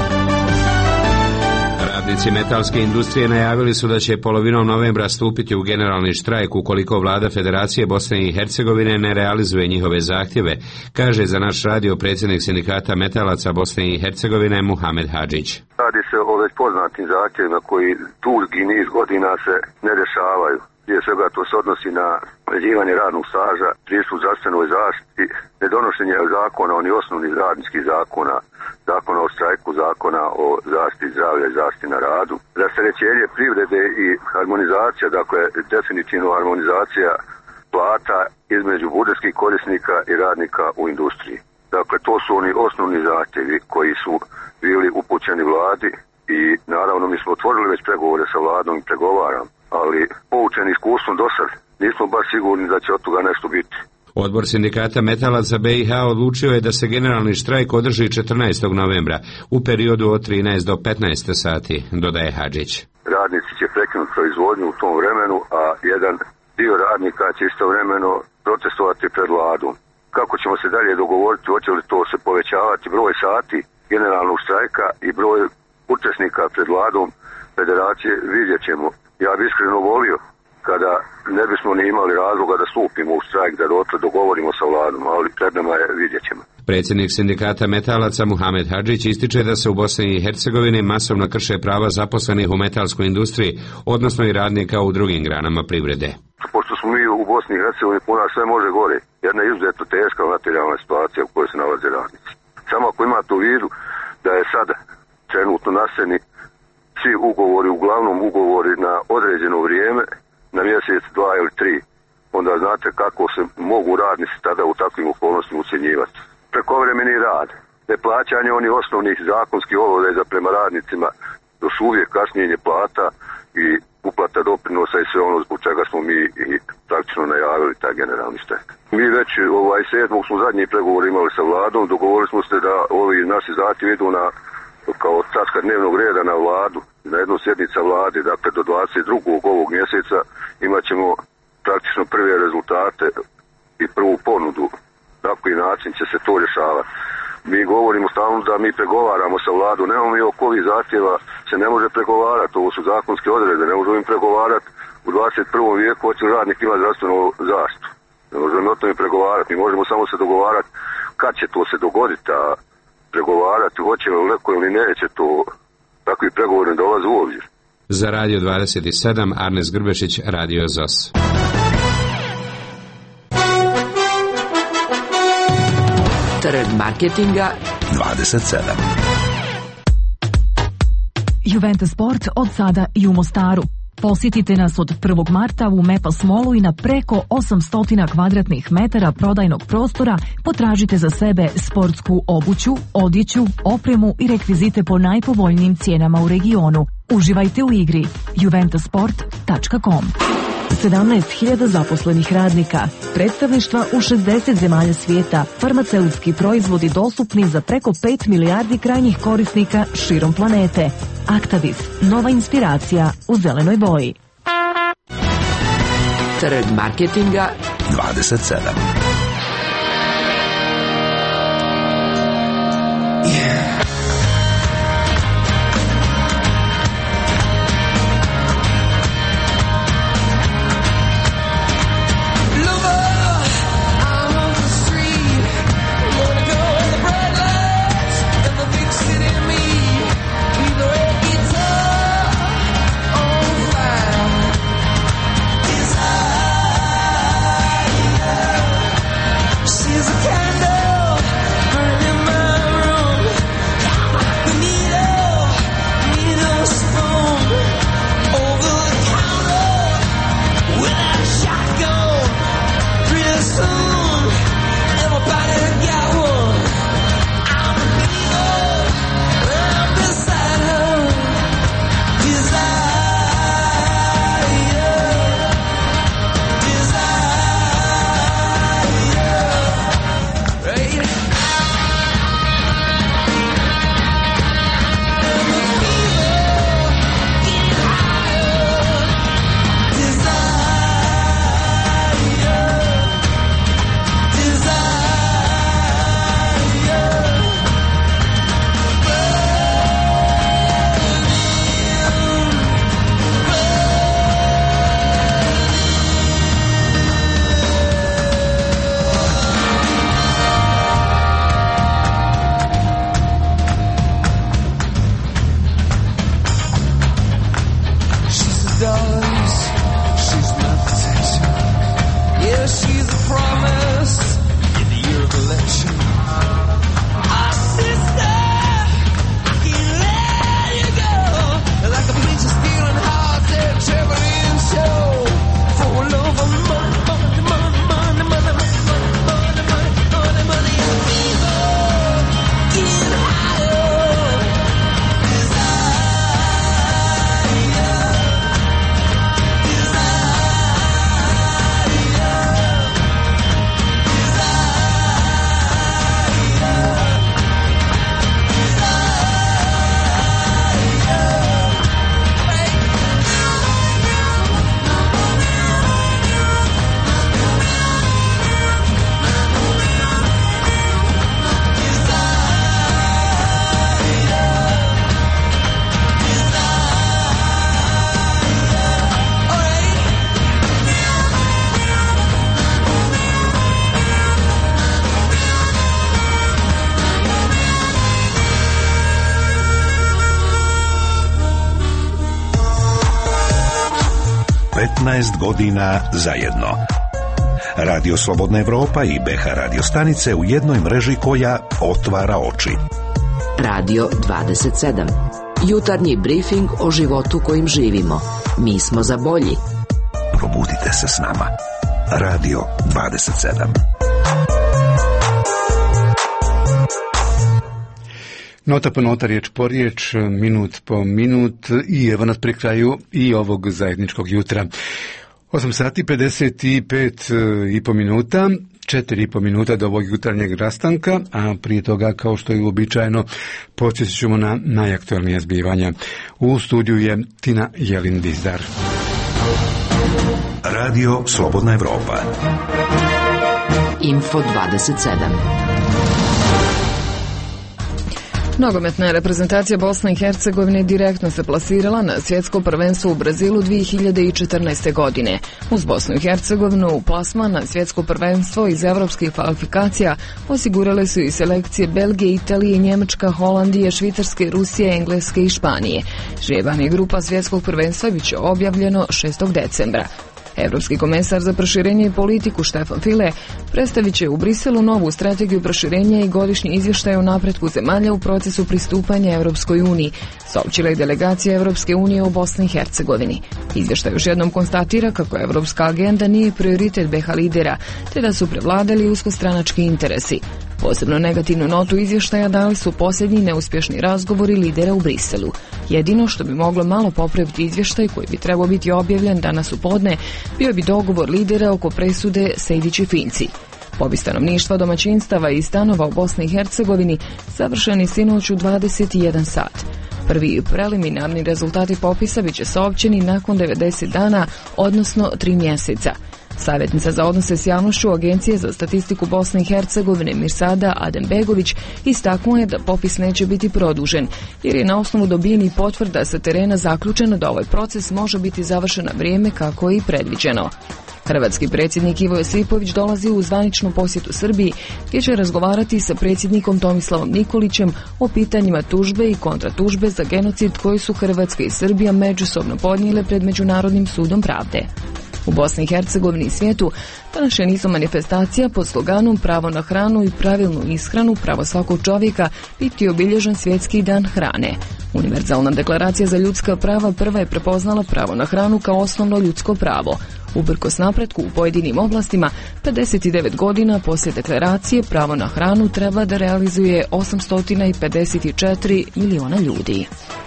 Radnici metalske industrije najavili su da će polovinom novembra stupiti u generalni štrajk ukoliko vlada Federacije Bosne i Hercegovine ne realizuje njihove zahtjeve, kaže za naš radio predsjednik sindikata metalaca Bosne i Hercegovine Muhamed Hadžić. Radi se o već poznatim zahtjevima koji dugi niz godina se ne rješavaju. Prije svega to se odnosi na uređivanje radnog staža, pristup zdravstvenoj zaštiti, nedonošenje zakona, onih osnovnih radničkih zakona, zakona o štrajku, zakona o zaštiti zdravlja i zaštiti na radu, rasterećenje privrede i harmonizacija, dakle definitivno harmonizacija plata između budžetskih korisnika i radnika u industriji. Dakle, to su oni osnovni zahtjevi koji su bili upućeni vladi i naravno mi smo otvorili već pregovore sa vladom i pregovaram, ali poučeni iskustvom do sad nismo baš sigurni da će od toga nešto biti. Odbor sindikata metalaca BiH odlučio je da se generalni štrajk održi 14. novembra u periodu od 13 do 15 sati, dodaje Hadžić. Radnici će prekinuti proizvodnju u tom vremenu, a jedan dio radnika će istovremeno protestovati pred vladom. Kako ćemo se dalje dogovoriti, hoće li to se povećavati broj sati generalnog štrajka i broj učesnika pred vladom Federacije, vidjet ćemo. Ja bih iskreno volio kada ne bismo ni imali razloga da stupimo u štrajk, da dogovorimo sa vladom, ali pred nama je, vidjet ćemo. Predsjednik sindikata metalaca Muhamed Hadžić ističe da se u Bosni i Hercegovini masovno krše prava zaposlenih u metalskoj industriji, odnosno i radnika u drugim granama privrede. Pošto smo mi u Bosni i Hercegovini, puno sve može gore. Jedna izuzetno teška materijalna situacija u kojoj se nalaze radnici. Samo ako imate u vidu da je sad trenutno nasljedni svi ugovori, uglavnom ugovori na određeno vrijeme, na mjesec, 2 ili 3, onda znate kako se mogu radnici tada u takvim okolnostima ucjenjivati. Prekovremeni rad, neplaćanje onih osnovnih zakonskih obaveza prema radnicima, još uvijek kasnjenje plata i uplata doprinosa i sve ono zbog čega smo mi i praktično najavili taj generalni štrajk. Mi već 7. smo zadnji pregovor imali sa vladom, dogovorili smo se da ovi naši zahtjevi idu na kao tačka dnevnog reda na vladu, na jednu sjednica vlade, dakle do 22. ovog mjeseca imat ćemo praktično prve rezultate i prvu ponudu, na koji način će se to rješavati. Mi govorimo stalno da mi pregovaramo sa vladom, nemamo mi oko ovih zahtjeva se ne može pregovarati, ovo su zakonske odredbe, ne možemo im pregovarati u 21. vijeku hoće li radnik imati zdravstvenu zaštitu. Ne možemo o tome pregovarati, mi možemo samo se dogovarati kad će to se dogoditi, a pregovarati hoće li leko ili neće, to takvi pregovori ne dolaze u obzir. Za Radio 27 Arnes Grbešić, Radio ZOS. Trg marketinga 27. Juventus Sport od sada i u Mostaru. Posjetite nas od 1. marta u Mepas Mallu i na preko 800 kvadratnih metara prodajnog prostora potražite za sebe sportsku obuću, odjeću, opremu i rekvizite po najpovoljnijim cijenama u regionu. Uživajte u igri. juventusport.com. 17.000 zaposlenih radnika, predstavništva u 60 zemalja svijeta, farmaceutski proizvodi dostupni za preko 5 milijardi krajnjih korisnika širom planete. Actavis, nova inspiracija u zelenoj boji. Trg marketinga 27. dollars. She's my protection. Yeah, she's a promise in the year of election. Our sister, I can't let you go. Like a bleacher stealing hearts at a traveling show. For love of money, money, money, money, money, money, money, money, money, money, and fever. Get higher. Godina zajedno. Radio Slobodna Evropa i BH radio stanice u jednoj mreži koja otvara oči. Radio 27. Jutarnji brifing o životu kojim živimo. Mi smo za bolji. Probudite se s nama. Radio 27. Nota po nota, riječ po riječ, minut po minut i evo nas pri kraju i ovog zajedničkog jutra. 8 sati 55 i po minuta, 4,5 minuta do ovog jutarnjeg rastanka, a prije toga, kao što je uobičajeno, podsjetit ćemo na najaktualnija zbivanja. U studiju je Tina Jelin-Dizdar. Radio Slobodna Evropa. Info 27. Nogometna reprezentacija Bosne i Hercegovine direktno se plasirala na svjetsko prvenstvo u Brazilu 2014. godine. Uz Bosnu i Hercegovinu plasman na svjetsko prvenstvo iz evropskih kvalifikacija osigurale su i selekcije Belgije, Italije, Njemačka, Holandije, Švicarske, Rusije, Engleske i Španije. Žrebanje grupa svjetskog prvenstva biće objavljeno 6. decembra. Evropski komesar za proširenje i politiku Štefan File predstavit će u Briselu novu strategiju proširenja i godišnji izvještaj o napretku zemalja u procesu pristupanja Europskoj uniji, saopćila je delegacija Europske unije u Bosni i Hercegovini. Izvještaj još jednom konstatira kako Evropska agenda nije prioritet BH lidera, te da su prevladali uskostranački interesi. Posebno negativnu notu izvještaja dali su posljednji neuspješni razgovori lidera u Briselu. Jedino što bi moglo malo popraviti izvještaj, koji bi trebao biti objavljen danas u podne, bio bi dogovor lidera oko presude Sejdić i Finci. Popis stanovništva, domaćinstava i stanova u Bosni i Hercegovini savršeni sinoć u 21 sat. Prvi preliminarni rezultati popisa bit će saopćeni nakon 90 dana, odnosno 3 mjeseca. Savjetnica za odnose s javnošću Agencije za statistiku Bosne i Hercegovine Mirsada Adembegović istaknula je da popis neće biti produžen, jer je na osnovu dobijenih potvrda sa terena zaključeno da ovaj proces može biti završen na vrijeme kako je i predviđeno. Hrvatski predsjednik Ivo Josipović dolazi u zvaničnu posjetu Srbiji, gdje će razgovarati sa predsjednikom Tomislavom Nikolićem o pitanjima tužbe i kontratužbe za genocid koji su Hrvatska i Srbija međusobno podnijele pred Međunarodnim sudom pravde. U Bosni i Hercegovini i svijetu današnje nizu manifestacija pod sloganom Pravo na hranu i pravilnu ishranu, pravo svakog čovjeka, biti obilježen svjetski dan hrane. Univerzalna deklaracija za ljudska prava prva je prepoznala pravo na hranu kao osnovno ljudsko pravo. Uprkos napretku u pojedinim oblastima, 59 godina poslije deklaracije pravo na hranu treba da realizuje 854 miliona ljudi.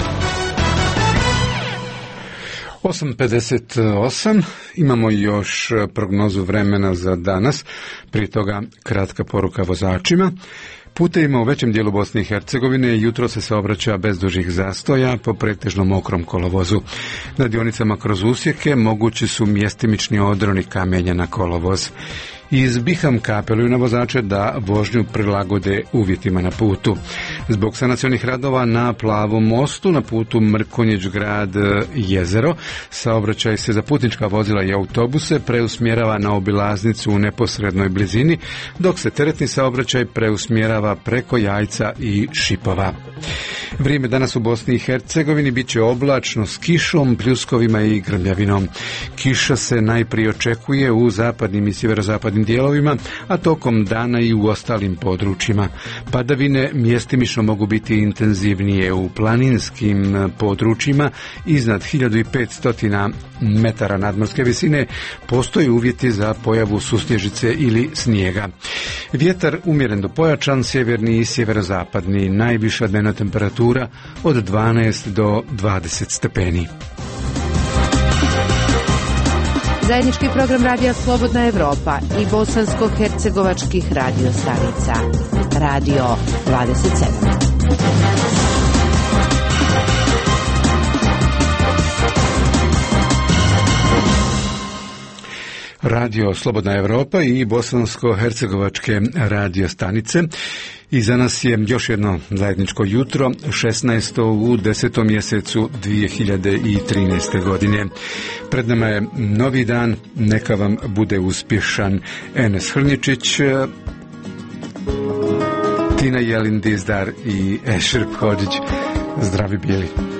8:58, imamo još prognozu vremena za danas, prije toga kratka poruka vozačima. Putevima u većem dijelu Bosne i Hercegovine jutro se saobraća bez dužih zastoja po pretežno mokrom kolovozu. Na dionicama kroz usjeke mogući su mjestimični odroni kamenja na kolovoz. Iz Bihamka apeluju na vozače da vožnju prilagode uvjetima na putu. Zbog sanacionih radova na Plavom mostu na putu Mrkonjić grad Jezero, saobraćaj se za putnička vozila i autobuse preusmjerava na obilaznicu u neposrednoj blizini, dok se teretni saobraćaj preusmjerava preko Jajca i Šipova. Vrijeme danas u Bosni i Hercegovini bit će oblačno s kišom, pljuskovima i grmljavinom. Kiša se najprije očekuje u zapadnim i sjeverozapadnim dijelovima, a tokom dana i u ostalim područjima. Padavine mjestimično mogu biti intenzivnije u planinskim područjima iznad 1500 metara nadmorske visine. Postoje uvjeti za pojavu susnježice ili snijega. Vjetar umjeren do pojačan, sjeverni i sjeverozapadni, najviša dnevna temperatura od 12 do 20 stepeni. Zajednički program Radija Slobodna Evropa i bosansko-hercegovačkih radio stanica. Radio 27. Radio Slobodna Evropa i bosansko-hercegovačke radio stanice. I za nas je još jedno zajedničko jutro, 16. u 10. mjesecu 2013. godine. Pred nama je novi dan, neka vam bude uspješan. Enes Hrničić, Tina Jelin Dizdar i Ešrp Hodžić. Zdravi bili.